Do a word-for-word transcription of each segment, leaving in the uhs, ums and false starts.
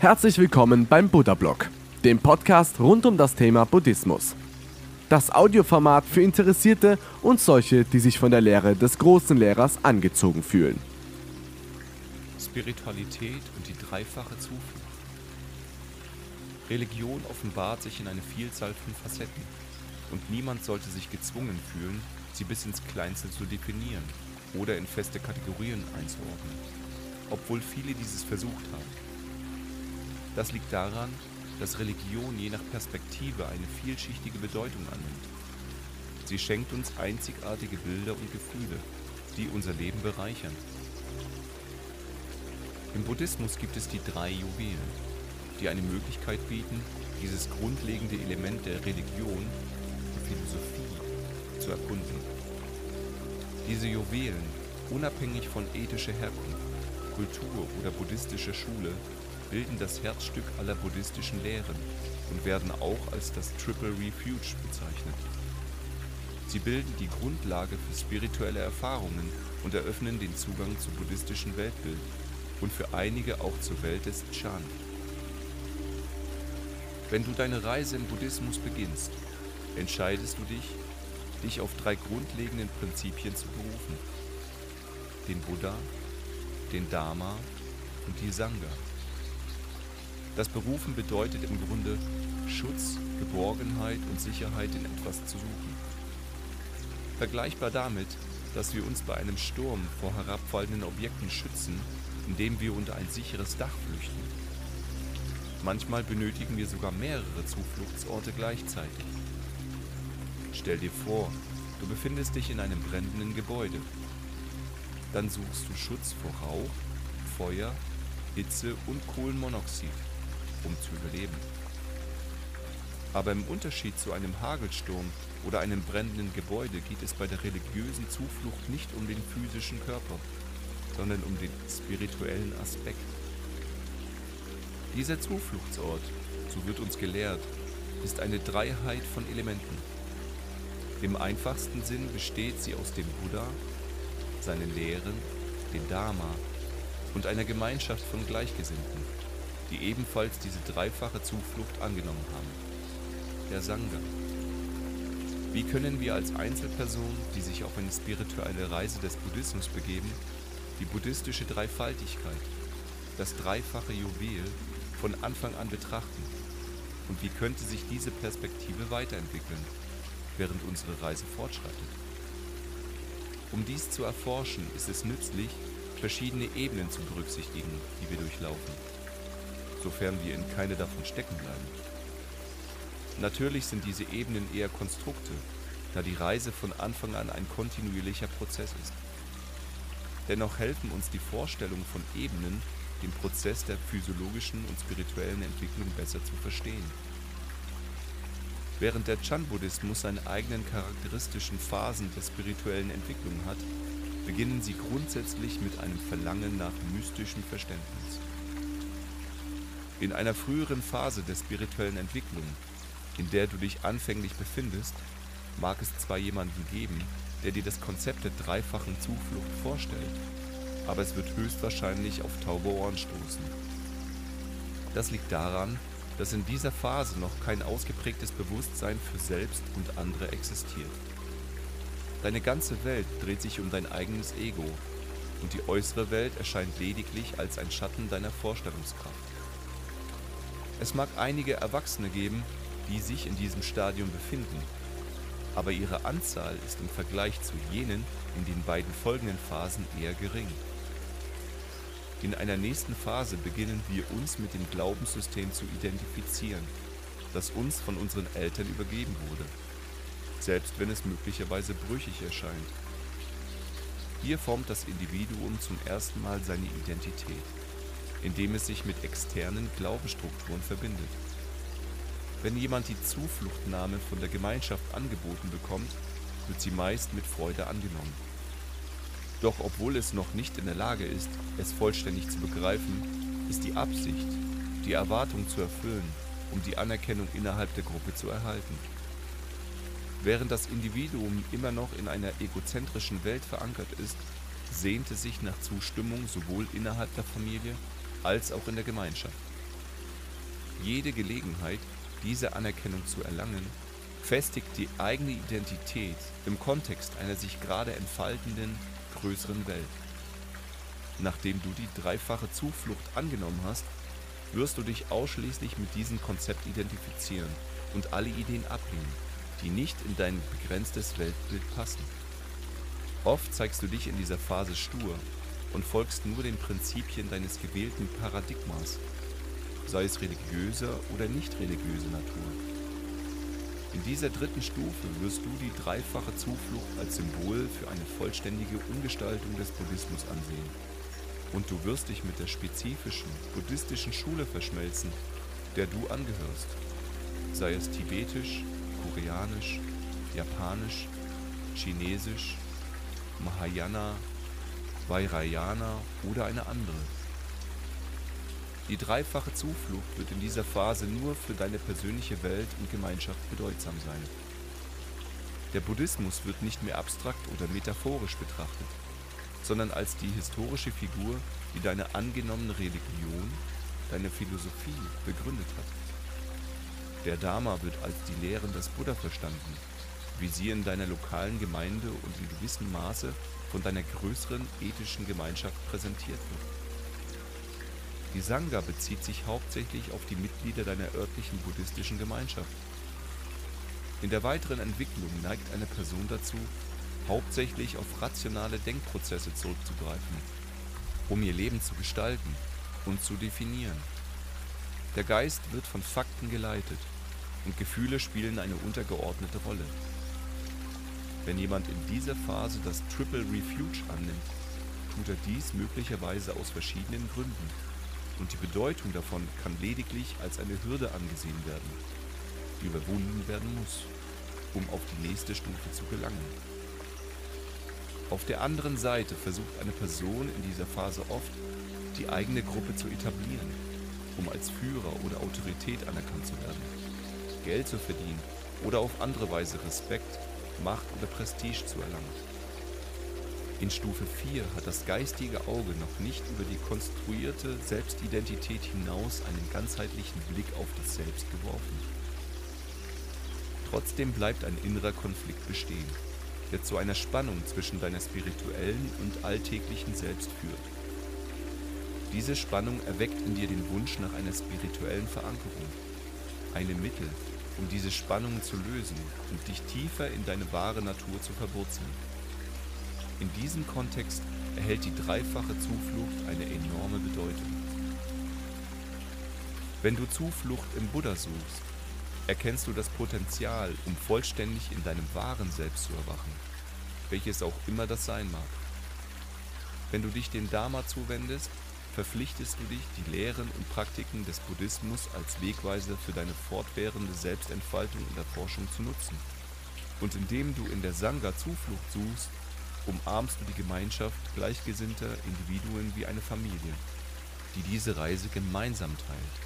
Herzlich willkommen beim Buddha-Blog, dem Podcast rund um das Thema Buddhismus. Das Audioformat für Interessierte und solche, die sich von der Lehre des großen Lehrers angezogen fühlen. Spiritualität und die dreifache Zuflucht. Religion offenbart sich in eine Vielzahl von Facetten und niemand sollte sich gezwungen fühlen, sie bis ins Kleinste zu definieren oder in feste Kategorien einzuordnen, obwohl viele dieses versucht haben. Das liegt daran, dass Religion je nach Perspektive eine vielschichtige Bedeutung annimmt. Sie schenkt uns einzigartige Bilder und Gefühle, die unser Leben bereichern. Im Buddhismus gibt es die drei Juwelen, die eine Möglichkeit bieten, dieses grundlegende Element der Religion, der Philosophie, zu erkunden. Diese Juwelen, unabhängig von ethischer Herkunft, Kultur oder buddhistischer Schule, bilden das Herzstück aller buddhistischen Lehren und werden auch als das Triple Refuge bezeichnet. Sie bilden die Grundlage für spirituelle Erfahrungen und eröffnen den Zugang zum buddhistischen Weltbild und für einige auch zur Welt des Chan. Wenn du deine Reise im Buddhismus beginnst, entscheidest du dich, dich auf drei grundlegenden Prinzipien zu berufen: den Buddha, den Dharma und die Sangha. Das Berufen bedeutet im Grunde, Schutz, Geborgenheit und Sicherheit in etwas zu suchen. Vergleichbar damit, dass wir uns bei einem Sturm vor herabfallenden Objekten schützen, indem wir unter ein sicheres Dach flüchten. Manchmal benötigen wir sogar mehrere Zufluchtsorte gleichzeitig. Stell dir vor, du befindest dich in einem brennenden Gebäude. Dann suchst du Schutz vor Rauch, Feuer, Hitze und Kohlenmonoxid, um zu überleben. Aber im Unterschied zu einem Hagelsturm oder einem brennenden Gebäude geht es bei der religiösen Zuflucht nicht um den physischen Körper, sondern um den spirituellen Aspekt. Dieser Zufluchtsort, so wird uns gelehrt, ist eine Dreiheit von Elementen. Im einfachsten Sinn besteht sie aus dem Buddha, seinen Lehren, dem Dharma und einer Gemeinschaft von Gleichgesinnten, die ebenfalls diese dreifache Zuflucht angenommen haben, der Sangha. Wie können wir als Einzelperson, die sich auf eine spirituelle Reise des Buddhismus begeben, die buddhistische Dreifaltigkeit, das dreifache Juwel, von Anfang an betrachten? Und wie könnte sich diese Perspektive weiterentwickeln, während unsere Reise fortschreitet? Um dies zu erforschen, ist es nützlich, verschiedene Ebenen zu berücksichtigen, die wir durchlaufen, sofern wir in keine davon stecken bleiben. Natürlich sind diese Ebenen eher Konstrukte, da die Reise von Anfang an ein kontinuierlicher Prozess ist. Dennoch helfen uns die Vorstellungen von Ebenen, den Prozess der physiologischen und spirituellen Entwicklung besser zu verstehen. Während der Chan-Buddhismus seine eigenen charakteristischen Phasen der spirituellen Entwicklung hat, beginnen sie grundsätzlich mit einem Verlangen nach mystischem Verständnis. In einer früheren Phase der spirituellen Entwicklung, in der du dich anfänglich befindest, mag es zwar jemanden geben, der dir das Konzept der dreifachen Zuflucht vorstellt, aber es wird höchstwahrscheinlich auf taube Ohren stoßen. Das liegt daran, dass in dieser Phase noch kein ausgeprägtes Bewusstsein für selbst und andere existiert. Deine ganze Welt dreht sich um dein eigenes Ego und die äußere Welt erscheint lediglich als ein Schatten deiner Vorstellungskraft. Es mag einige Erwachsene geben, die sich in diesem Stadium befinden, aber ihre Anzahl ist im Vergleich zu jenen in den beiden folgenden Phasen eher gering. In einer nächsten Phase beginnen wir uns mit dem Glaubenssystem zu identifizieren, das uns von unseren Eltern übergeben wurde, selbst wenn es möglicherweise brüchig erscheint. Hier formt das Individuum zum ersten Mal seine Identität, indem es sich mit externen Glaubensstrukturen verbindet. Wenn jemand die Zufluchtnahme von der Gemeinschaft angeboten bekommt, wird sie meist mit Freude angenommen. Doch obwohl es noch nicht in der Lage ist, es vollständig zu begreifen, ist die Absicht, die Erwartung zu erfüllen, um die Anerkennung innerhalb der Gruppe zu erhalten. Während das Individuum immer noch in einer egozentrischen Welt verankert ist, sehnt es sich nach Zustimmung sowohl innerhalb der Familie als auch in der Gemeinschaft. Jede Gelegenheit, diese Anerkennung zu erlangen, festigt die eigene Identität im Kontext einer sich gerade entfaltenden, größeren Welt. Nachdem du die dreifache Zuflucht angenommen hast, wirst du dich ausschließlich mit diesem Konzept identifizieren und alle Ideen ablehnen, die nicht in dein begrenztes Weltbild passen. Oft zeigst du dich in dieser Phase stur und folgst nur den Prinzipien deines gewählten Paradigmas, sei es religiöser oder nicht religiöser Natur. In dieser dritten Stufe wirst du die dreifache Zuflucht als Symbol für eine vollständige Umgestaltung des Buddhismus ansehen. Und du wirst dich mit der spezifischen buddhistischen Schule verschmelzen, der du angehörst, sei es tibetisch, koreanisch, japanisch, chinesisch, Mahayana, Vajrayana oder eine andere. Die dreifache Zuflucht wird in dieser Phase nur für deine persönliche Welt und Gemeinschaft bedeutsam sein. Der Buddhismus wird nicht mehr abstrakt oder metaphorisch betrachtet, sondern als die historische Figur, die deine angenommene Religion, deine Philosophie begründet hat. Der Dharma wird als die Lehren des Buddha verstanden, wie sie in deiner lokalen Gemeinde und in gewissem Maße von deiner größeren ethischen Gemeinschaft präsentiert wird. Die Sangha bezieht sich hauptsächlich auf die Mitglieder deiner örtlichen buddhistischen Gemeinschaft. In der weiteren Entwicklung neigt eine Person dazu, hauptsächlich auf rationale Denkprozesse zurückzugreifen, um ihr Leben zu gestalten und zu definieren. Der Geist wird von Fakten geleitet und Gefühle spielen eine untergeordnete Rolle. Wenn jemand in dieser Phase das Triple Refuge annimmt, tut er dies möglicherweise aus verschiedenen Gründen und die Bedeutung davon kann lediglich als eine Hürde angesehen werden, die überwunden werden muss, um auf die nächste Stufe zu gelangen. Auf der anderen Seite versucht eine Person in dieser Phase oft, die eigene Gruppe zu etablieren, um als Führer oder Autorität anerkannt zu werden, Geld zu verdienen oder auf andere Weise Respekt, Macht oder Prestige zu erlangen. In Stufe vier hat das geistige Auge noch nicht über die konstruierte Selbstidentität hinaus einen ganzheitlichen Blick auf das Selbst geworfen. Trotzdem bleibt ein innerer Konflikt bestehen, der zu einer Spannung zwischen deiner spirituellen und alltäglichen Selbst führt. Diese Spannung erweckt in dir den Wunsch nach einer spirituellen Verankerung, einem Mittel, um diese Spannungen zu lösen und dich tiefer in deine wahre Natur zu verwurzeln. In diesem Kontext erhält die dreifache Zuflucht eine enorme Bedeutung. Wenn du Zuflucht im Buddha suchst, erkennst du das Potenzial, um vollständig in deinem wahren Selbst zu erwachen, welches auch immer das sein mag. Wenn du dich dem Dharma zuwendest, verpflichtest du dich, die Lehren und Praktiken des Buddhismus als Wegweiser für deine fortwährende Selbstentfaltung und Erforschung zu nutzen. Und indem du in der Sangha Zuflucht suchst, umarmst du die Gemeinschaft gleichgesinnter Individuen wie eine Familie, die diese Reise gemeinsam teilt.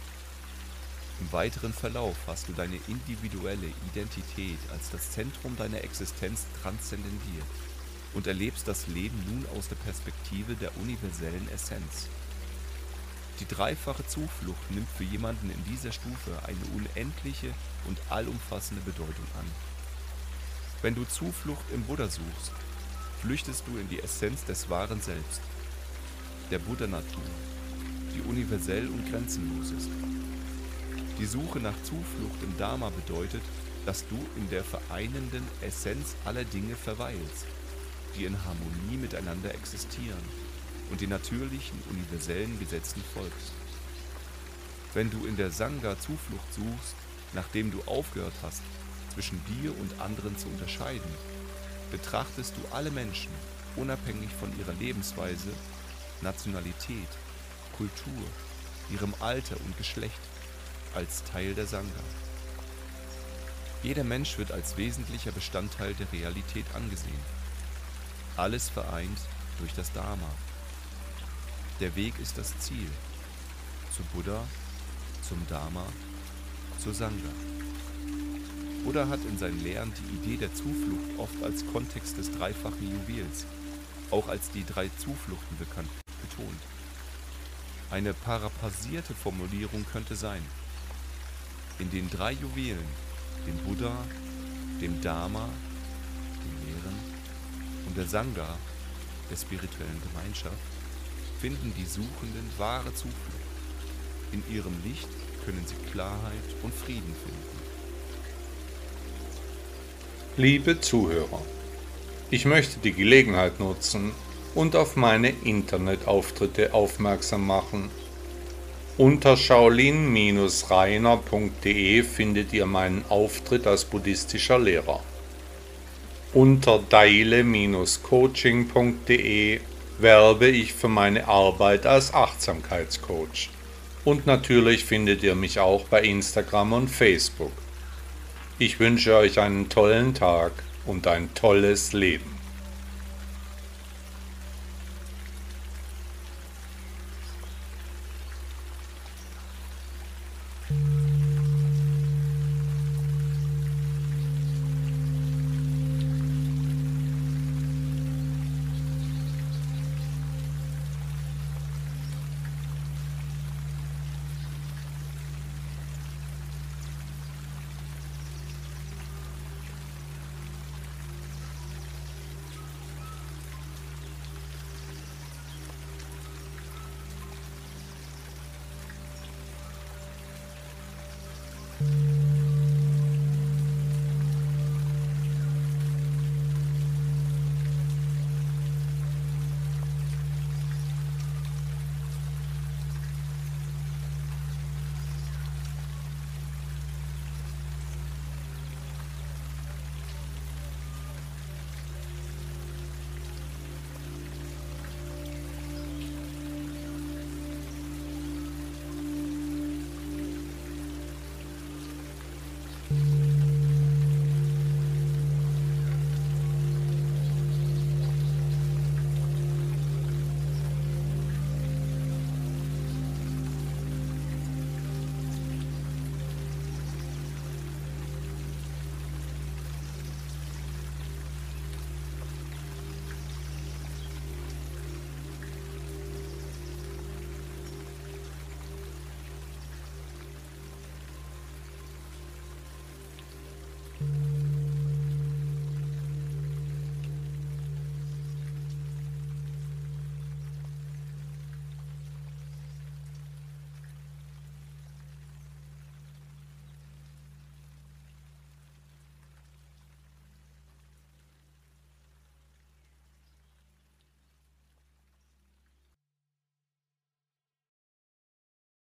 Im weiteren Verlauf hast du deine individuelle Identität als das Zentrum deiner Existenz transzendendiert und erlebst das Leben nun aus der Perspektive der universellen Essenz. Die dreifache Zuflucht nimmt für jemanden in dieser Stufe eine unendliche und allumfassende Bedeutung an. Wenn du Zuflucht im Buddha suchst, flüchtest du in die Essenz des wahren Selbst, der Buddha-Natur, die universell und grenzenlos ist. Die Suche nach Zuflucht im Dharma bedeutet, dass du in der vereinenden Essenz aller Dinge verweilst, die in Harmonie miteinander existieren und den natürlichen, universellen Gesetzen folgst. Wenn du in der Sangha Zuflucht suchst, nachdem du aufgehört hast, zwischen dir und anderen zu unterscheiden, betrachtest du alle Menschen, unabhängig von ihrer Lebensweise, Nationalität, Kultur, ihrem Alter und Geschlecht, als Teil der Sangha. Jeder Mensch wird als wesentlicher Bestandteil der Realität angesehen. Alles vereint durch das Dharma. Der Weg ist das Ziel. Zu Buddha, zum Dharma, zur Sangha. Buddha hat in seinen Lehren die Idee der Zuflucht oft als Kontext des dreifachen Juwels, auch als die drei Zufluchten bekannt, betont. Eine paraphrasierte Formulierung könnte sein: In den drei Juwelen, dem Buddha, dem Dharma, den Lehren, und der Sangha, der spirituellen Gemeinschaft, finden die Suchenden wahre Zuflucht. In ihrem Licht können sie Klarheit und Frieden finden. Liebe Zuhörer, ich möchte die Gelegenheit nutzen und auf meine Internetauftritte aufmerksam machen. Unter shaolin Bindestrich rainer Punkt de findet ihr meinen Auftritt als buddhistischer Lehrer. Unter daile Bindestrich coaching Punkt de werbe ich für meine Arbeit als Achtsamkeitscoach. Und natürlich findet ihr mich auch bei Instagram und Facebook. Ich wünsche euch einen tollen Tag und ein tolles Leben.